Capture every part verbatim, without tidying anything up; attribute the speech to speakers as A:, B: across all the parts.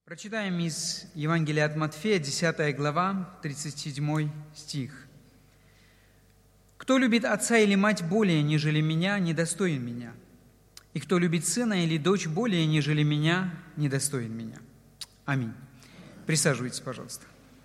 A: Прочитаем из Евангелия от Матфея, десятая глава, тридцать седьмой стих. «Кто любит отца или мать более, нежели меня, недостоин меня. И кто любит сына или дочь более, нежели меня, недостоин меня». Аминь. Присаживайтесь, пожалуйста.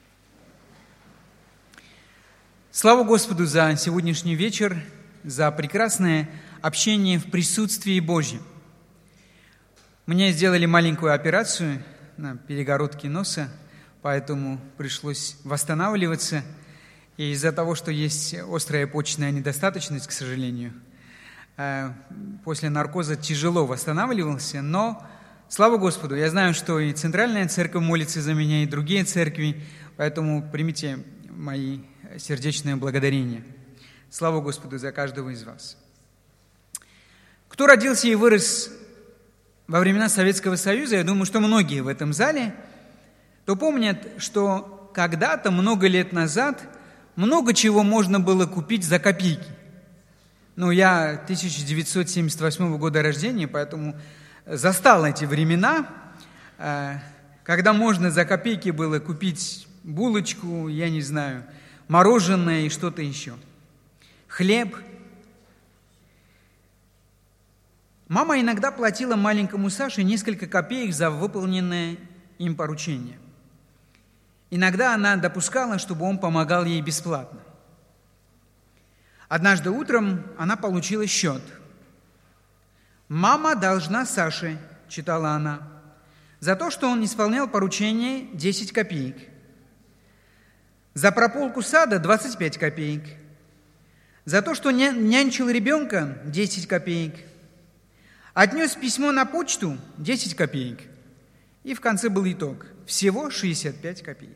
A: Слава Господу за сегодняшний вечер, за прекрасное общение в присутствии Божьем. Мне сделали маленькую операцию на перегородке носа, поэтому пришлось восстанавливаться. И из-за того, что есть острая почечная недостаточность, к сожалению, после наркоза тяжело восстанавливался, но, слава Господу, я знаю, что и Центральная Церковь молится за меня, и другие церкви, поэтому примите мои сердечные благодарения. Слава Господу за каждого из вас. Кто родился и вырос во времена Советского Союза, я думаю, что многие в этом зале, то помнят, что когда-то, много лет назад, много чего можно было купить за копейки. Ну, я тысяча девятьсот семьдесят восьмого года рождения, поэтому застал эти времена, когда можно за копейки было купить булочку, я не знаю, мороженое и что-то еще. Хлеб. Мама иногда платила маленькому Саше несколько копеек за выполненное им поручение. Иногда она допускала, чтобы он помогал ей бесплатно. Однажды утром она получила счет. «Мама должна Саше», — читала она, «за то, что он исполнял поручение, десять копеек. За прополку сада двадцать пять копеек. За то, что нянчил ребенка, десять копеек. Отнес письмо на почту, десять копеек. И в конце был итог. Всего шестьдесят пять копеек.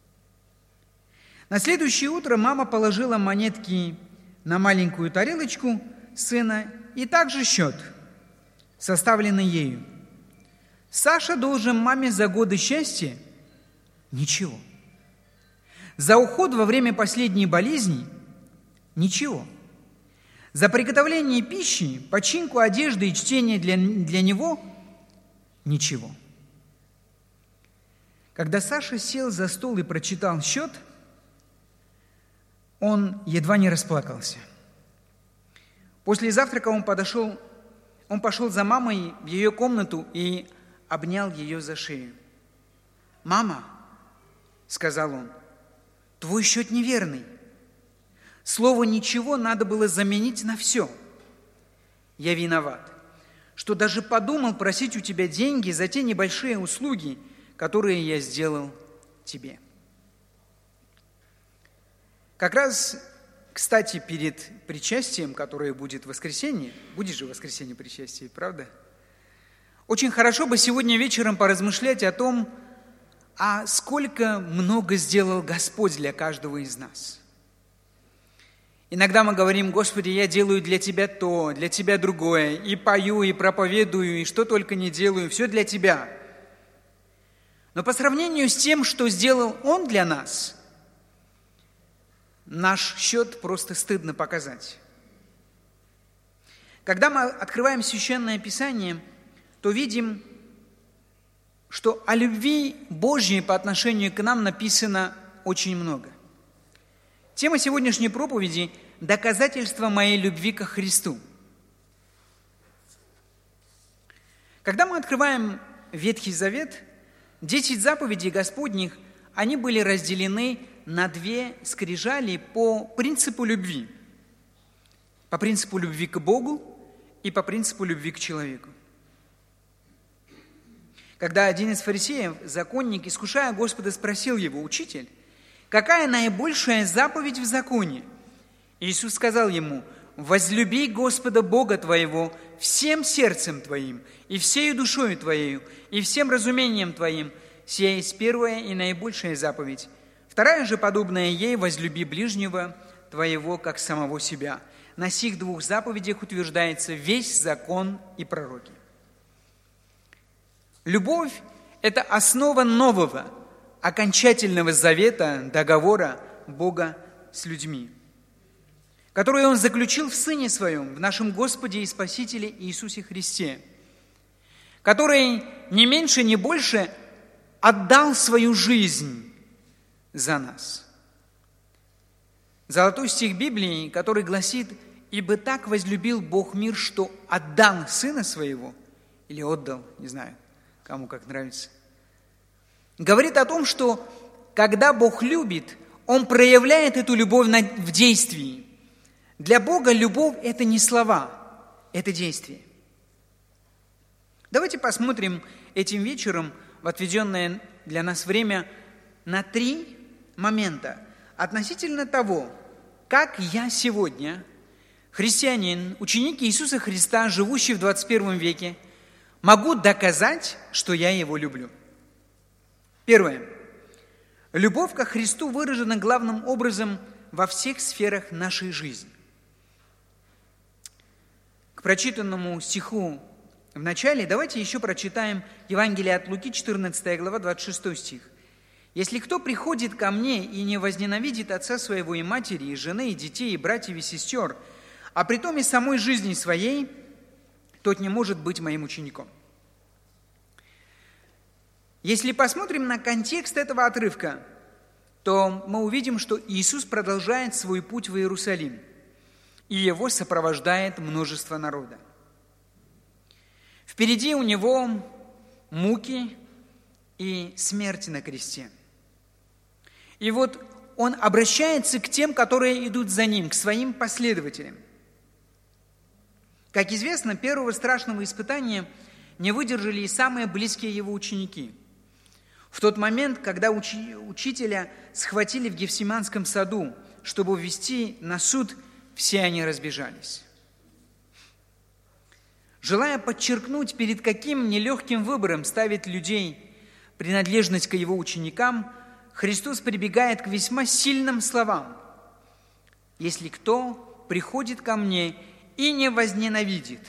A: На следующее утро мама положила монетки на маленькую тарелочку сына и также счет, составленный ею. Саша должен маме за годы счастья ничего. За уход во время последней болезни ничего. За приготовление пищи, починку одежды и чтение для, для него ничего. Когда Саша сел за стол и прочитал счет, он едва не расплакался. После завтрака он подошел, он пошел за мамой в ее комнату и обнял ее за шею. «Мама», — сказал он, — «твой счет неверный. Слово «ничего» надо было заменить на «все». Я виноват, что даже подумал просить у тебя деньги за те небольшие услуги, которые я сделал тебе». Как раз, кстати, перед причастием, которое будет в воскресенье, будет же в воскресенье причастие, правда? Очень хорошо бы сегодня вечером поразмышлять о том, а сколько много сделал Господь для каждого из нас. Иногда мы говорим: «Господи, я делаю для Тебя то, для Тебя другое, и пою, и проповедую, и что только не делаю, все для Тебя». Но по сравнению с тем, что сделал Он для нас, наш счет просто стыдно показать. Когда мы открываем Священное Писание, то видим, что о любви Божьей по отношению к нам написано очень много. Тема сегодняшней проповеди – доказательство моей любви ко Христу. Когда мы открываем Ветхий Завет, десять заповедей Господних, они были разделены на две скрижали по принципу любви. По принципу любви к Богу и по принципу любви к человеку. Когда один из фарисеев, законник, искушая Господа, спросил его: «Учитель, какая наибольшая заповедь в законе?» Иисус сказал ему: «Возлюби Господа Бога твоего всем сердцем твоим, и всею душою твоею, и всем разумением твоим. Сия есть первая и наибольшая заповедь. Вторая же, подобная ей: возлюби ближнего твоего, как самого себя. На сих двух заповедях утверждается весь закон и пророки». Любовь – это основа нового, окончательного завета, договора Бога с людьми, который Он заключил в Сыне Своем, в нашем Господе и Спасителе Иисусе Христе, который не меньше, не больше отдал свою жизнь за нас. Золотой стих Библии, который гласит: «Ибо так возлюбил Бог мир, что отдал Сына Своего», или отдал, не знаю, кому как нравится, говорит о том, что когда Бог любит, Он проявляет эту любовь в действии. Для Бога любовь – это не слова, это действие. Давайте посмотрим этим вечером в отведенное для нас время на три момента относительно того, как я сегодня, христианин, ученик Иисуса Христа, живущий в двадцать первом веке, могу доказать, что я Его люблю. Первое. Любовь ко Христу выражена главным образом во всех сферах нашей жизни. К прочитанному стиху в начале давайте еще прочитаем Евангелие от Луки, четырнадцатая глава, двадцать шестой стих. «Если кто приходит ко мне и не возненавидит отца своего и матери, и жены, и детей, и братьев, и сестер, а притом и самой жизни своей, тот не может быть моим учеником». Если посмотрим на контекст этого отрывка, то мы увидим, что Иисус продолжает свой путь в Иерусалим, и его сопровождает множество народа. Впереди у него муки и смерть на кресте. И вот он обращается к тем, которые идут за ним, к своим последователям. Как известно, первого страшного испытания не выдержали и самые близкие его ученики. В тот момент, когда учи, учителя схватили в Гефсиманском саду, чтобы ввести на суд, все они разбежались. Желая подчеркнуть, перед каким нелегким выбором ставит людей принадлежность к его ученикам, Христос прибегает к весьма сильным словам. «Если кто приходит ко мне и не возненавидит».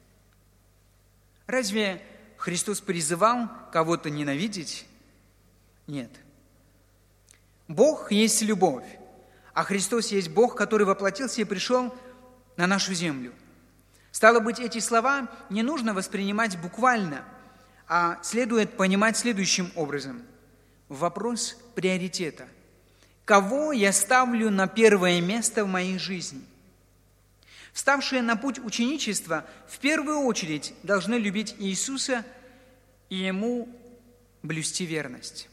A: Разве Христос призывал кого-то ненавидеть? Нет. Бог есть любовь, а Христос есть Бог, который воплотился и пришел на нашу землю. Стало быть, эти слова не нужно воспринимать буквально, а следует понимать следующим образом. Вопрос приоритета. Кого я ставлю на первое место в моей жизни? Вставшие на путь ученичества в первую очередь должны любить Иисуса и Ему блюсти верность.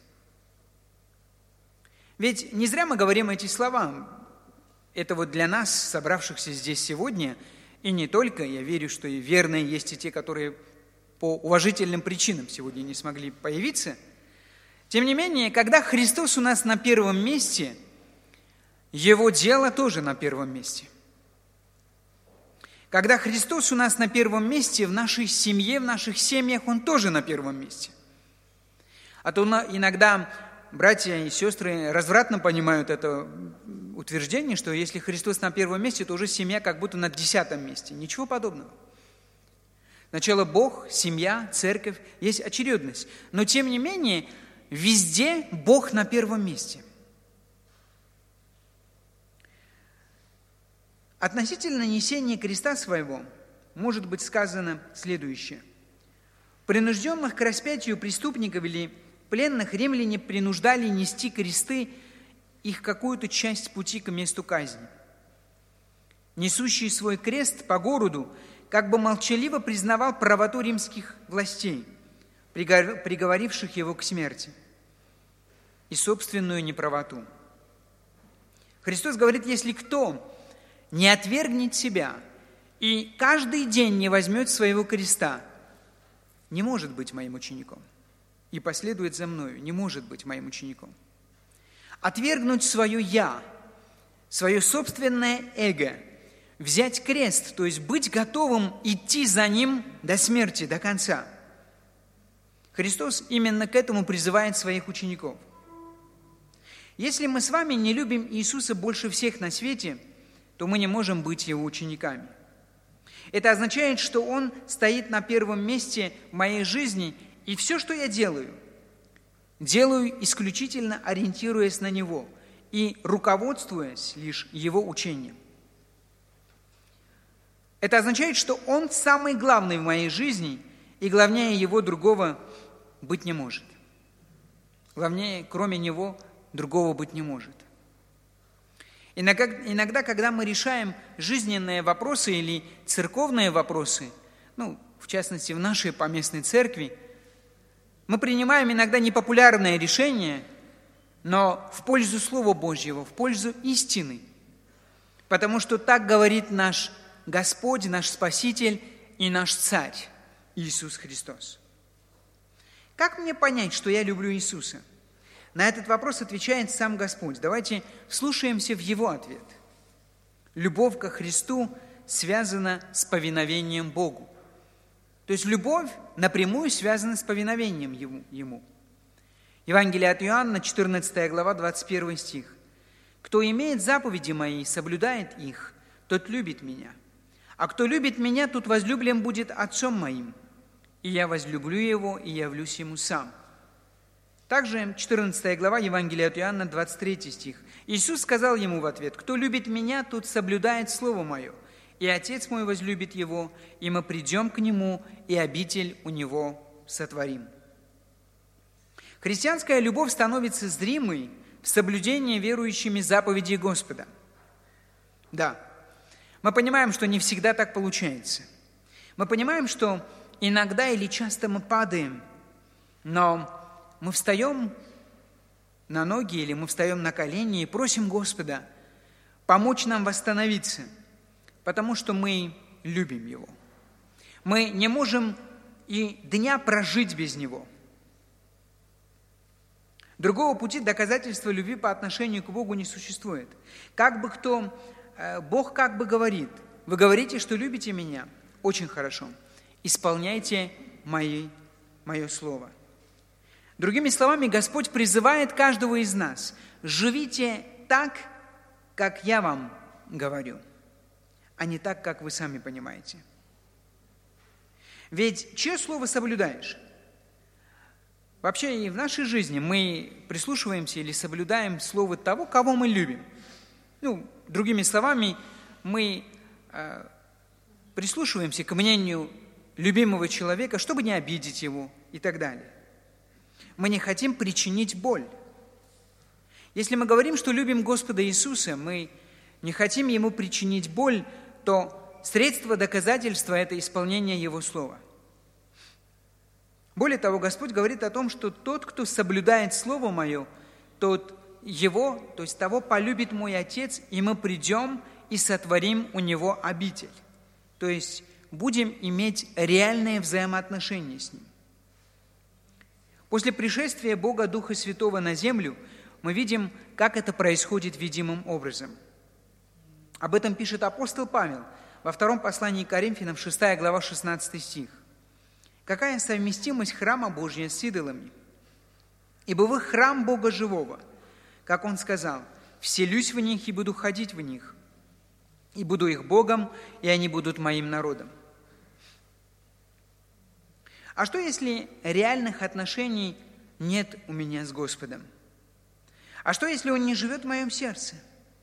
A: Ведь не зря мы говорим эти слова. Это вот для нас, собравшихся здесь сегодня, и не только, я верю, что и верные есть и те, которые по уважительным причинам сегодня не смогли появиться. Тем не менее, когда Христос у нас на первом месте, Его дело тоже на первом месте. Когда Христос у нас на первом месте, в нашей семье, в наших семьях, Он тоже на первом месте. А то иногда братья и сестры развратно понимают это утверждение, что если Христос на первом месте, то уже семья как будто на десятом месте. Ничего подобного. Сначала Бог, семья, церковь, есть очередность. Но тем не менее, везде Бог на первом месте. Относительно несения креста своего может быть сказано следующее. Принужденных к распятию преступников или пленных римляне принуждали нести кресты их какую-то часть пути к месту казни. Несущий свой крест по городу как бы молчаливо признавал правоту римских властей, приговоривших его к смерти, и собственную неправоту. Христос говорит, если кто не отвергнет себя и каждый день не возьмет своего креста, не может быть моим учеником. И последует за мною, не может быть моим учеником. Отвергнуть свое «я», свое собственное эго, взять крест, то есть быть готовым идти за Ним до смерти, до конца. Христос именно к этому призывает своих учеников. Если мы с вами не любим Иисуса больше всех на свете, то мы не можем быть Его учениками. Это означает, что Он стоит на первом месте в моей жизни, и все, что я делаю, делаю исключительно ориентируясь на Него и руководствуясь лишь Его учением. Это означает, что Он самый главный в моей жизни, и главнее Его другого быть не может. Главнее, кроме Него, другого быть не может. Иногда, иногда, когда мы решаем жизненные вопросы или церковные вопросы, ну, в частности, в нашей поместной церкви, мы принимаем иногда непопулярные решения, но в пользу Слова Божьего, в пользу истины. Потому что так говорит наш Господь, наш Спаситель и наш Царь Иисус Христос. Как мне понять, что я люблю Иисуса? На этот вопрос отвечает сам Господь. Давайте вслушаемся в Его ответ. Любовь ко Христу связана с повиновением Богу. То есть любовь напрямую связана с повиновением Ему. Евангелие от Иоанна, четырнадцатая глава, двадцать первый стих. «Кто имеет заповеди мои и соблюдает их, тот любит меня. А кто любит меня, тот возлюблен будет Отцом моим. И я возлюблю его, и явлюсь ему сам». Также четырнадцатая глава Евангелия от Иоанна, двадцать третий стих. Иисус сказал ему в ответ: «Кто любит меня, тот соблюдает Слово Мое, и Отец мой возлюбит его, и мы придем к нему, и обитель у него сотворим». Христианская любовь становится зримой в соблюдении верующими заповедей Господа. Да, мы понимаем, что не всегда так получается. Мы понимаем, что иногда или часто мы падаем, но мы встаем на ноги или мы встаем на колени и просим Господа помочь нам восстановиться, потому что мы любим Его. Мы не можем и дня прожить без Него. Другого пути доказательства любви по отношению к Богу не существует. Как бы кто, Бог как бы говорит: «Вы говорите, что любите меня? Очень хорошо. Исполняйте мои, мое слово». Другими словами, Господь призывает каждого из нас: живите так, как я вам говорю, а не так, как вы сами понимаете. Ведь чье слово соблюдаешь? Вообще и в нашей жизни мы прислушиваемся или соблюдаем слово того, кого мы любим. Ну, другими словами, мы э, прислушиваемся к мнению любимого человека, чтобы не обидеть его и так далее. Мы не хотим причинить боль. Если мы говорим, что любим Господа Иисуса, мы не хотим Ему причинить боль, то средство доказательства – это исполнение Его слова. Более того, Господь говорит о том, что тот, кто соблюдает Слово Мое, тот его, то есть того, полюбит мой Отец, и мы придем и сотворим у него обитель. То есть будем иметь реальные взаимоотношения с Ним. После пришествия Бога Духа Святого на землю мы видим, как это происходит видимым образом. Об этом пишет апостол Павел во втором послании к Коринфянам, шестая глава, шестнадцатый стих. «Какая совместимость храма Божия с идолами? Ибо вы храм Бога живого, как Он сказал: вселюсь в них и буду ходить в них, и буду их Богом, и они будут моим народом». А что, если реальных отношений нет у меня с Господом? А что, если Он не живет в моем сердце?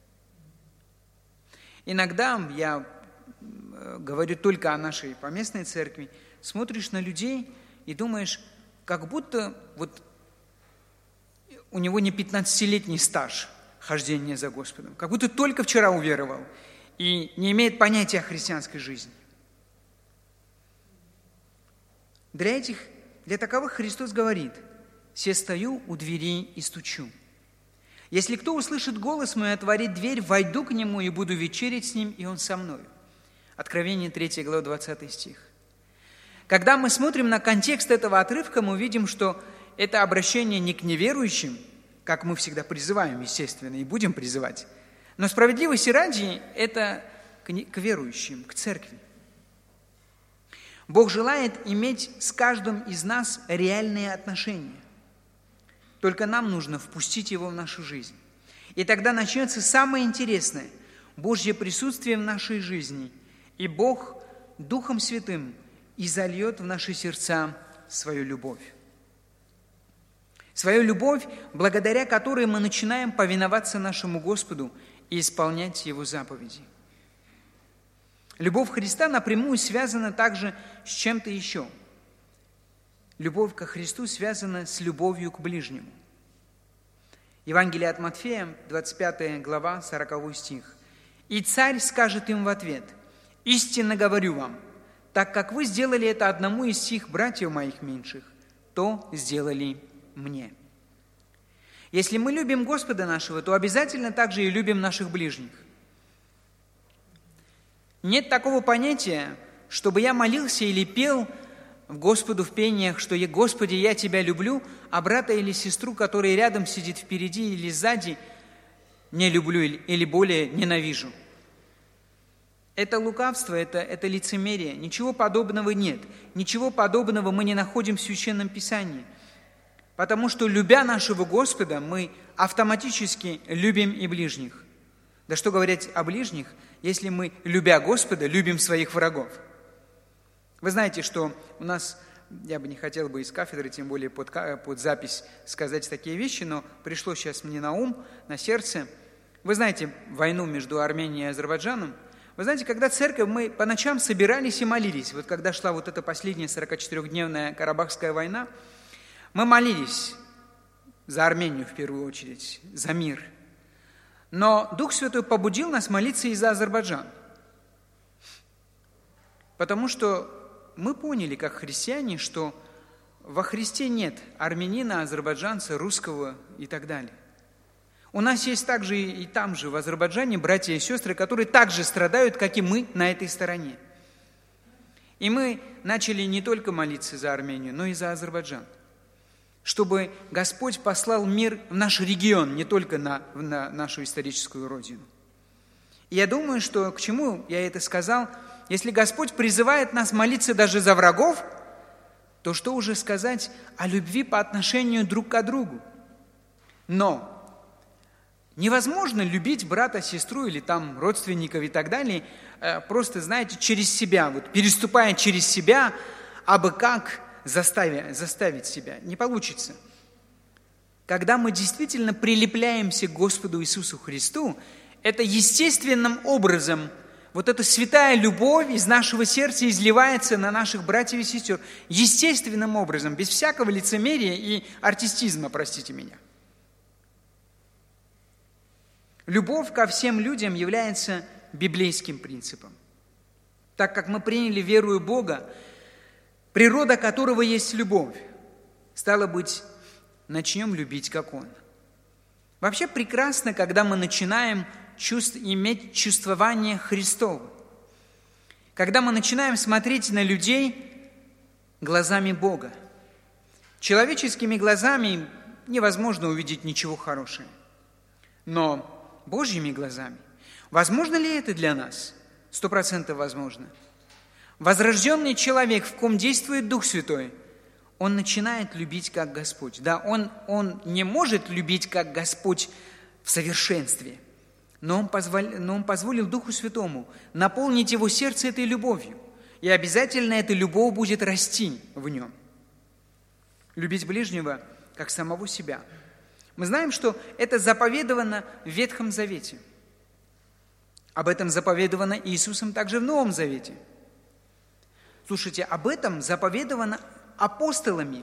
A: Иногда, я говорю только о нашей поместной церкви, смотришь на людей и думаешь, как будто вот у него не пятнадцатилетний стаж хождения за Господом, как будто только вчера уверовал и не имеет понятия о христианской жизни. Для этих, для таковых Христос говорит: «Се стою у дверей и стучу. Если кто услышит голос мой и отворит дверь, войду к нему и буду вечерять с ним, и он со мною». Откровение третья глава, двадцатый стих. Когда мы смотрим на контекст этого отрывка, мы видим, что это обращение не к неверующим, как мы всегда призываем, естественно, и будем призывать, но справедливости ради это к верующим, к церкви. Бог желает иметь с каждым из нас реальные отношения. Только нам нужно впустить Его в нашу жизнь. И тогда начнется самое интересное – Божье присутствие в нашей жизни, и Бог Духом Святым изольет в наши сердца свою любовь. Свою любовь, благодаря которой мы начинаем повиноваться нашему Господу и исполнять Его заповеди. Любовь Христа напрямую связана также с чем-то еще. Любовь ко Христу связана с любовью к ближнему. Евангелие от Матфея, двадцать пятая глава, сороковой стих. «И царь скажет им в ответ: истинно говорю вам, так как вы сделали это одному из сих братьев моих меньших, то сделали мне». Если мы любим Господа нашего, то обязательно также и любим наших ближних. Нет такого понятия, чтобы я молился или пел Господу в пениях, что «Господи, я Тебя люблю», а брата или сестру, который рядом сидит впереди или сзади, не люблю или более ненавижу. Это лукавство, это, это лицемерие. Ничего подобного нет. Ничего подобного мы не находим в Священном Писании. Потому что, любя нашего Господа, мы автоматически любим и ближних. Да что говорить о ближних, если мы, любя Господа, любим своих врагов? Вы знаете, что у нас, я бы не хотел бы из кафедры, тем более под, под запись сказать такие вещи, но пришло сейчас мне на ум, на сердце. Вы знаете войну между Арменией и Азербайджаном? Вы знаете, когда церковь, мы по ночам собирались и молились. Вот когда шла вот эта последняя сорокачетырёхдневная Карабахская война, мы молились за Армению в первую очередь, за мир. Но Дух Святой побудил нас молиться и за Азербайджан. Потому что мы поняли, как христиане, что во Христе нет армянина, азербайджанца, русского и так далее. У нас есть также и там же, в Азербайджане, братья и сестры, которые также страдают, как и мы на этой стороне. И мы начали не только молиться за Армению, но и за Азербайджан, чтобы Господь послал мир в наш регион, не только на, на нашу историческую родину. И я думаю, что к чему я это сказал, если Господь призывает нас молиться даже за врагов, то что уже сказать о любви по отношению друг к другу? Но невозможно любить брата, сестру или там родственников и так далее, просто, знаете, через себя, вот переступая через себя, абы как заставить, заставить себя. Не получится. Когда мы действительно прилепляемся к Господу Иисусу Христу, это естественным образом, вот эта святая любовь из нашего сердца изливается на наших братьев и сестер. Естественным образом, без всякого лицемерия и артистизма, простите меня. Любовь ко всем людям является библейским принципом. Так как мы приняли веру в Бога, природа которого есть любовь, стало быть, начнем любить, как Он. Вообще прекрасно, когда мы начинаем чувств, иметь чувствование Христово. Когда мы начинаем смотреть на людей глазами Бога. Человеческими глазами невозможно увидеть ничего хорошего. Но Божьими глазами. Возможно ли это для нас? Сто процентов возможно. Возрожденный человек, в ком действует Дух Святой, он начинает любить как Господь. Да, он, он не может любить как Господь в совершенстве, но он, позволил, но он позволил Духу Святому наполнить его сердце этой любовью. И обязательно эта любовь будет расти в нем. Любить ближнего как самого себя. Мы знаем, что это заповедовано в Ветхом Завете. Об этом заповедовано Иисусом также в Новом Завете. Слушайте, об этом заповедовано апостолами.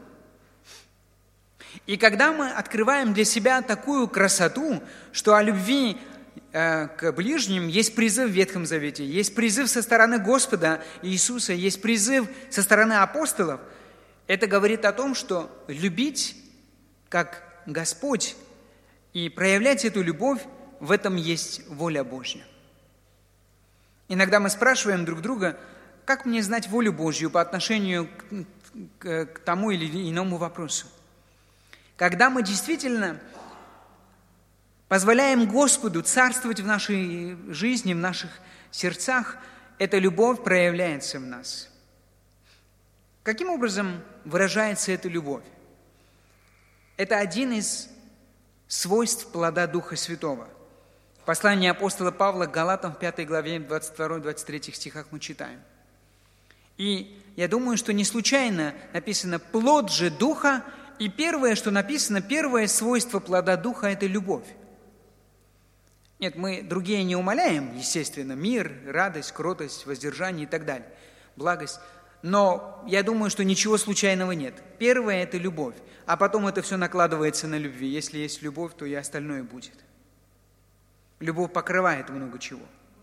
A: И когда мы открываем для себя такую красоту, что о любви э, к ближним есть призыв в Ветхом Завете, есть призыв со стороны Господа Иисуса, есть призыв со стороны апостолов, это говорит о том, что любить как Господь и проявлять эту любовь, в этом есть воля Божья. Иногда мы спрашиваем друг друга, как мне знать волю Божью по отношению к, к, к тому или иному вопросу. Когда мы действительно позволяем Господу царствовать в нашей жизни, в наших сердцах, эта любовь проявляется в нас. Каким образом выражается эта любовь? Это один из свойств плода Духа Святого. Послание апостола Павла к Галатам в пятой главе, двадцать второй двадцать третий стихах мы читаем. И я думаю, что не случайно написано «плод же Духа», и первое, что написано, первое свойство плода Духа – это любовь. Нет, мы другие не умаляем, естественно, мир, радость, кротость, воздержание и так далее, благость. Но я думаю, что ничего случайного нет. Первое – это любовь, а потом это все накладывается на любви. Если есть любовь, то и остальное будет. Любовь покрывает много чего.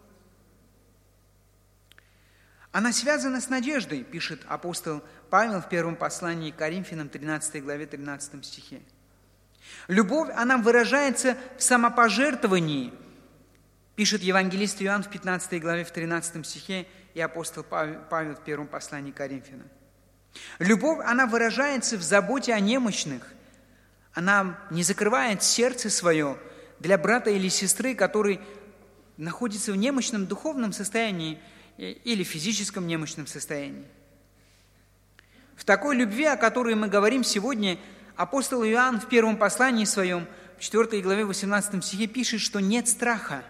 A: Она связана с надеждой, пишет апостол Павел в первом послании к Коринфянам, тринадцатой главе, тринадцатом стихе. Любовь, она выражается в самопожертвовании, пишет евангелист Иоанн в пятнадцатой главе, в тринадцатом стихе, и апостол Павел в первом послании к Коринфянам. Любовь, она выражается в заботе о немощных. Она не закрывает сердце свое для брата или сестры, который находится в немощном духовном состоянии или физическом немощном состоянии. В такой любви, о которой мы говорим сегодня, апостол Иоанн в первом послании своем, в четвёртой главе, восемнадцатом стихе пишет, что нет страха.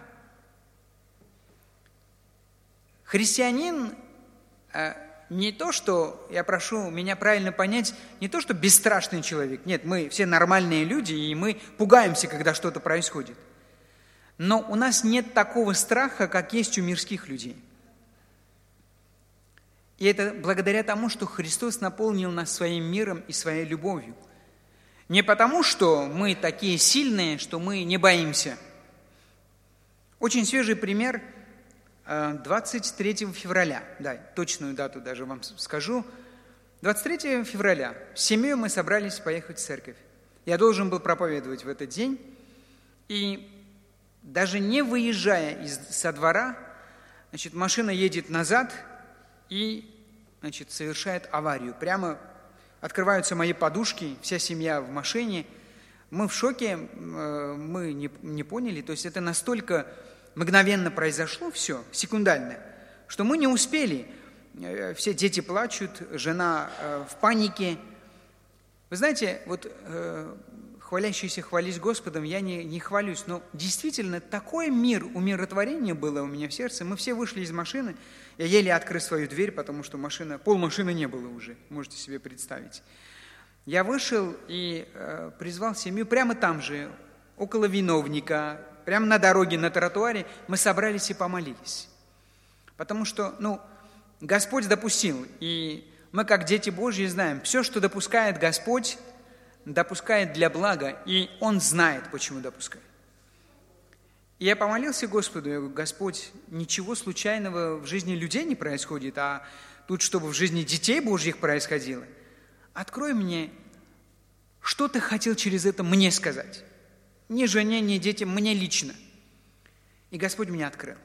A: Христианин не то, что, я прошу меня правильно понять, не то, что бесстрашный человек. Нет, мы все нормальные люди, и мы пугаемся, когда что-то происходит. Но у нас нет такого страха, как есть у мирских людей. И это благодаря тому, что Христос наполнил нас своим миром и своей любовью. Не потому, что мы такие сильные, что мы не боимся. Очень свежий пример двадцать третьего февраля. Да, точную дату даже вам скажу. двадцать третьего февраля с семьей мы собрались поехать в церковь. Я должен был проповедовать в этот день. И даже не выезжая из, со двора, значит, машина едет назад и, значит, совершает аварию. Прямо открываются мои подушки, вся семья в машине. Мы в шоке, мы не, не поняли. То есть это настолько мгновенно произошло все, секундально, что мы не успели. Все дети плачут, жена в панике. Вы знаете, вот хвалящийся хвались Господом, я не, не хвалюсь, но действительно такой мир, умиротворение было у меня в сердце. Мы все вышли из машины, я еле открыл свою дверь, потому что машина, полмашины не было уже, можете себе представить. Я вышел и э, призвал семью прямо там же, около виновника, прямо на дороге, на тротуаре, мы собрались и помолились. Потому что, ну, Господь допустил, и мы, как дети Божьи, знаем, все, что допускает Господь, допускает для блага, и Он знает, почему допускает. И я помолился Господу, я говорю: Господь, ничего случайного в жизни людей не происходит, а тут, чтобы в жизни детей Божьих происходило. Открой мне, что Ты хотел через это мне сказать. Ни жене, ни детям, мне лично. И Господь меня открыл.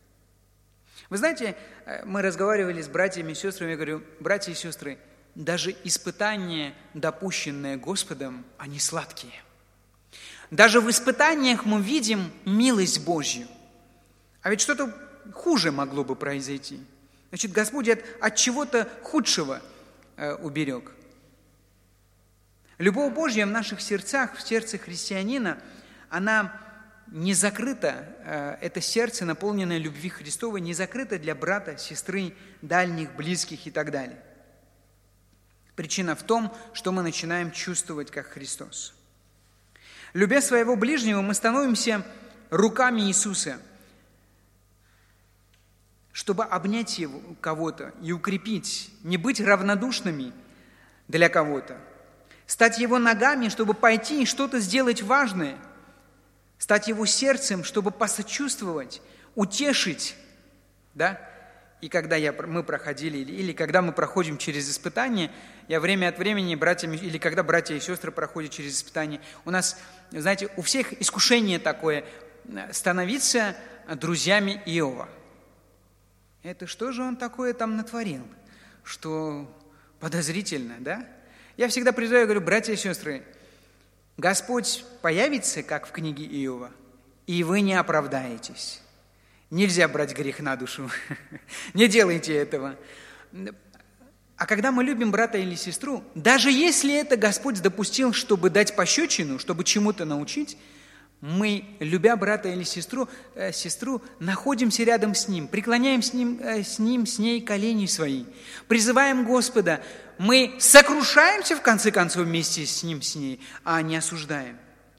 A: Вы знаете, мы разговаривали с братьями и сестрами, я говорю: братья и сестры, даже испытания, допущенные Господом, они сладкие. Даже в испытаниях мы видим милость Божью. А ведь что-то хуже могло бы произойти. Значит, Господь от, от чего-то худшего э, уберег. Любовь Божья в наших сердцах, в сердце христианина, она не закрыта, э, это сердце, наполненное любви Христовой, не закрыто для брата, сестры, дальних, близких и так далее. Причина в том, что мы начинаем чувствовать, как Христос. Любя своего ближнего, мы становимся руками Иисуса, чтобы обнять его, кого-то и укрепить, не быть равнодушными для кого-то, стать его ногами, чтобы пойти и что-то сделать важное, стать его сердцем, чтобы посочувствовать, утешить, да? И когда я, мы проходили, или, или когда мы проходим через испытания, я время от времени братьями, или когда братья и сестры проходят через испытания, у нас, знаете, у всех искушение такое становиться друзьями Иова. Это что же он такое там натворил, что подозрительно, да? Я всегда призываю, говорю: братья и сестры, Господь появится, как в книге Иова, и вы не оправдаетесь. Нельзя брать грех на душу. Не делайте этого. А когда мы любим брата или сестру, даже если это Господь допустил, чтобы дать пощечину, чтобы чему-то научить, мы, любя брата или сестру, э, сестру, находимся рядом с ним, преклоняем с ним, э, с ним, с ней колени свои, призываем Господа. Мы сокрушаемся, в конце концов, вместе с ним, с ней, а не осуждаем.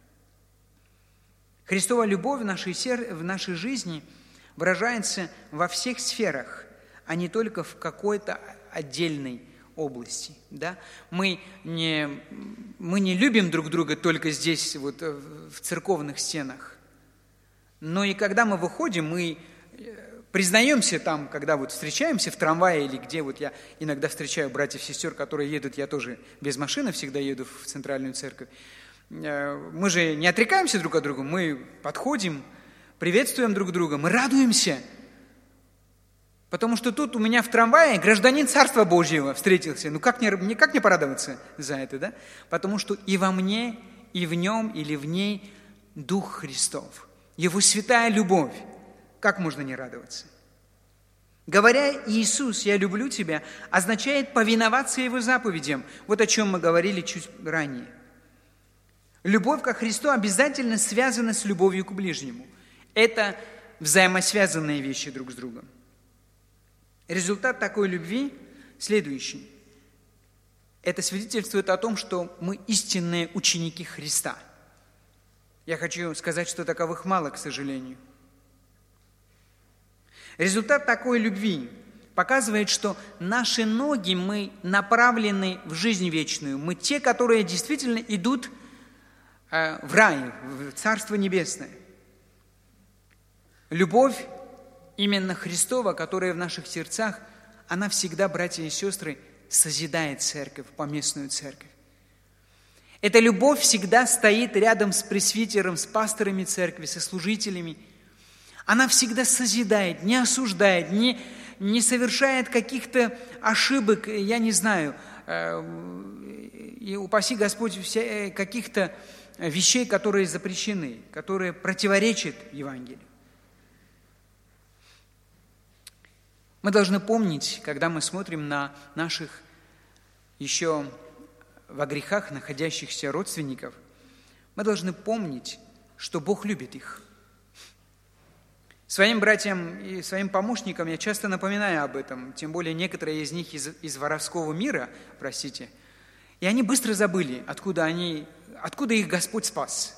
A: Христова любовь в нашей, сер... в нашей жизни выражается во всех сферах, а не только в какой-то отдельной области. Да? Мы, не, мы не любим друг друга только здесь, вот, в церковных стенах. Но и когда мы выходим, мы признаемся там, когда вот встречаемся в трамвае или где, вот я иногда встречаю братьев и сестер, которые едут, я тоже без машины всегда еду в центральную церковь. Мы же не отрекаемся друг от друга, мы подходим, приветствуем друг друга, мы радуемся. Потому что тут у меня в трамвае гражданин Царства Божьего встретился. Ну как не, как не порадоваться за это, да? Потому что и во мне, и в нем, или в ней Дух Христов. Его святая любовь. Как можно не радоваться? Говоря «Иисус, я люблю тебя», означает повиноваться Его заповедям. Вот о чем мы говорили чуть ранее. Любовь ко Христу обязательно связана с любовью к ближнему. Это взаимосвязанные вещи друг с другом. Результат такой любви следующий. Это свидетельствует о том, что мы истинные ученики Христа. Я хочу сказать, что таковых мало, к сожалению. Результат такой любви показывает, что наши ноги, мы направлены в жизнь вечную. Мы те, которые действительно идут в рай, в Царство Небесное. Любовь именно Христова, которая в наших сердцах, она всегда, братья и сестры, созидает церковь, поместную церковь. Эта любовь всегда стоит рядом с пресвитером, с пасторами церкви, со служителями. Она всегда созидает, не осуждает, не, не совершает каких-то ошибок, я не знаю, и упаси Господь каких-то вещей, которые запрещены, которые противоречат Евангелию. Мы должны помнить, когда мы смотрим на наших еще во грехах находящихся родственников, мы должны помнить, что Бог любит их. Своим братьям и своим помощникам я часто напоминаю об этом, тем более некоторые из них из, из воровского мира, простите, и они быстро забыли, откуда, они, откуда их Господь спас.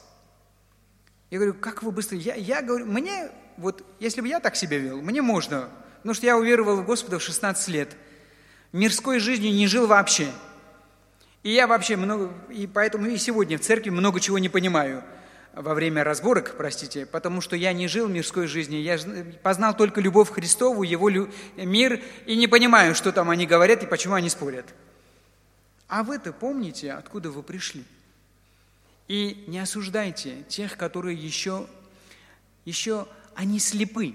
A: Я говорю, как вы быстро... Я, я говорю, мне, вот, если бы я так себя вел, мне можно... Потому что я уверовал в Господа в шестнадцать лет. Мирской жизнью не жил вообще. И я вообще много... И поэтому и сегодня в церкви много чего не понимаю во время разборок, простите, потому что я не жил мирской жизнью. Я познал только любовь Христову, Его лю... мир, и не понимаю, что там они говорят и почему они спорят. А вы-то помните, откуда вы пришли. И не осуждайте тех, которые еще, еще они слепы.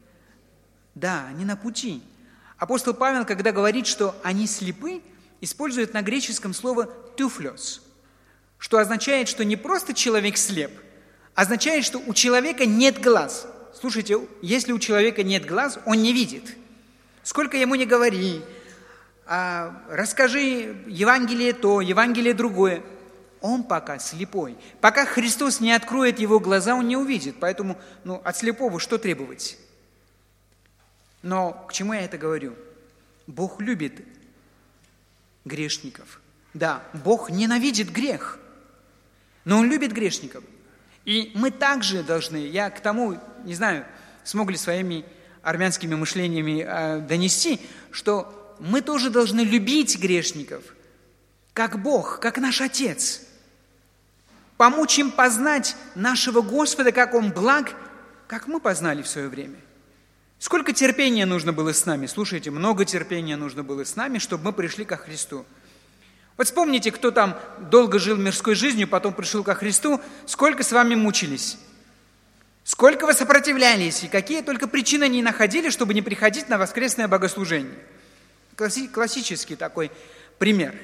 A: Да, они на пути. Апостол Павел, когда говорит, что они слепы, использует на греческом слово «туфлос», что означает, что не просто человек слеп, означает, что у человека нет глаз. Слушайте, если у человека нет глаз, он не видит. Сколько ему ни говори, а, расскажи Евангелие то, Евангелие другое, он пока слепой. Пока Христос не откроет его глаза, он не увидит. Поэтому ну, от слепого что требовать? Но к чему я это говорю? Бог любит грешников. Да, Бог ненавидит грех, но Он любит грешников. И мы также должны, я к тому, не знаю, смог ли своими армянскими мышлениями э, донести, что мы тоже должны любить грешников, как Бог, как наш Отец. Помочь им познать нашего Господа, как Он благ, как мы познали в свое время. Сколько терпения нужно было с нами? Слушайте, много терпения нужно было с нами, чтобы мы пришли ко Христу. Вот вспомните, кто там долго жил мирской жизнью, потом пришел ко Христу, сколько с вами мучились, сколько вы сопротивлялись, и какие только причины не находили, чтобы не приходить на воскресное богослужение. Класси- классический такой пример.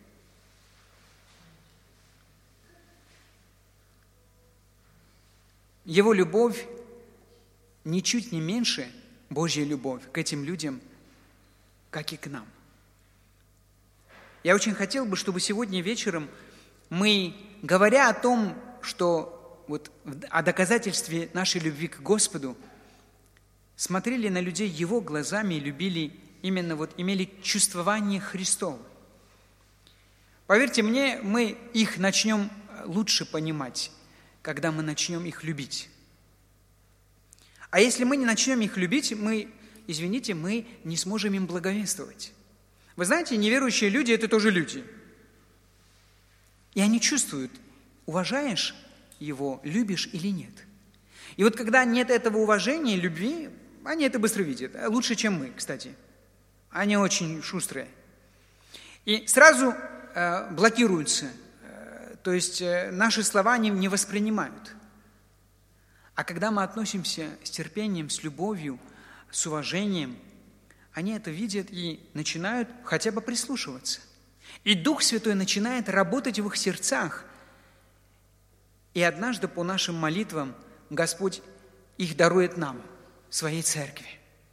A: Его любовь ничуть не меньше, Божья любовь к этим людям, как и к нам. Я очень хотел бы, чтобы сегодня вечером мы, говоря о том, что вот о доказательстве нашей любви к Господу, смотрели на людей Его глазами и любили именно вот, имели чувствование Христово. Поверьте мне, мы их начнем лучше понимать, когда мы начнем их любить. А если мы не начнем их любить, мы, извините, мы не сможем им благовествовать. Вы знаете, неверующие люди – это тоже люди. И они чувствуют, уважаешь его, любишь или нет. И вот когда нет этого уважения, любви, они это быстро видят. Лучше, чем мы, кстати. Они очень шустрые. И сразу э, блокируются. Э, то есть э, наши слова не, не воспринимают. А когда мы относимся с терпением, с любовью, с уважением, они это видят и начинают хотя бы прислушиваться. И Дух Святой начинает работать в их сердцах. И однажды по нашим молитвам Господь их дарует нам, своей церкви.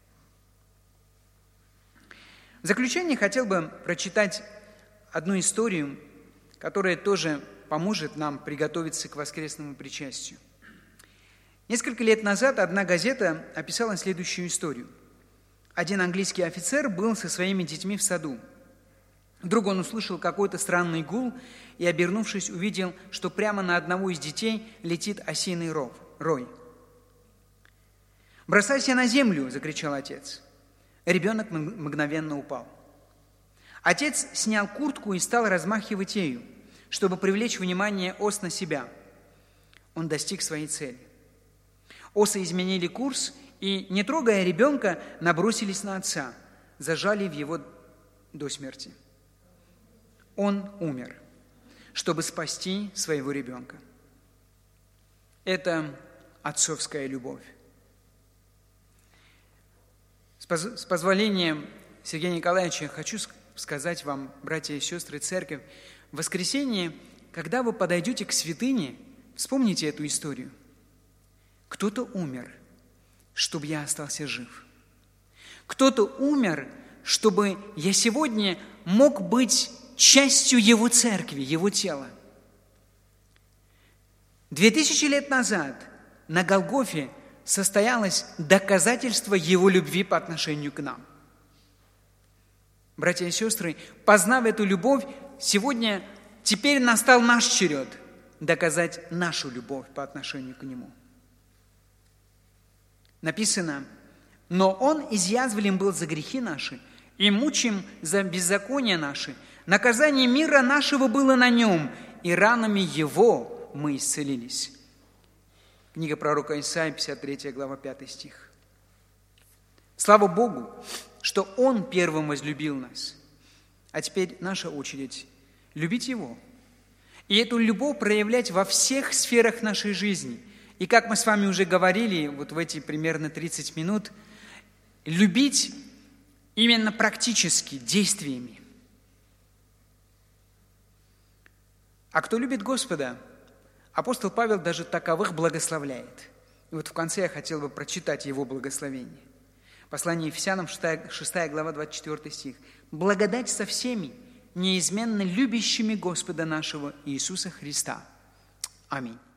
A: В заключение хотел бы прочитать одну историю, которая тоже поможет нам приготовиться к воскресному причастию. Несколько лет назад одна газета описала следующую историю. Один английский офицер был со своими детьми в саду. Вдруг он услышал какой-то странный гул и, обернувшись, увидел, что прямо на одного из детей летит осиный рой. «Бросайся на землю!» – закричал отец. Ребенок мгновенно упал. Отец снял куртку и стал размахивать ею, чтобы привлечь внимание ос на себя. Он достиг своей цели. Осы изменили курс и, не трогая ребенка, набросились на отца, зажали в его до смерти. Он умер, чтобы спасти своего ребенка. Это отцовская любовь. С позволения Сергея Николаевича хочу сказать вам, братья и сестры, церковь, в воскресенье, когда вы подойдете к святыне, вспомните эту историю. Кто-то умер, чтобы я остался жив. Кто-то умер, чтобы я сегодня мог быть частью Его церкви, Его тела. Две тысячи лет назад на Голгофе состоялось доказательство Его любви по отношению к нам. Братья и сестры, познав эту любовь, сегодня, теперь настал наш черед доказать нашу любовь по отношению к Нему. Написано: «Но Он изъязвлен был за грехи наши и мучим за беззакония наши. Наказание мира нашего было на Нем, и ранами Его мы исцелились». Книга пророка Исаии, пятьдесят третья глава, пятый стих. Слава Богу, что Он первым возлюбил нас. А теперь наша очередь любить Его. И эту любовь проявлять во всех сферах нашей жизни. И как мы с вами уже говорили, вот в эти примерно тридцать минут, любить именно практически, действиями. А кто любит Господа, апостол Павел даже таковых благословляет. И вот в конце я хотел бы прочитать его благословение. Послание Ефесянам, шестая глава, двадцать четвёртый стих. «Благодать со всеми, неизменно любящими Господа нашего Иисуса Христа. Аминь».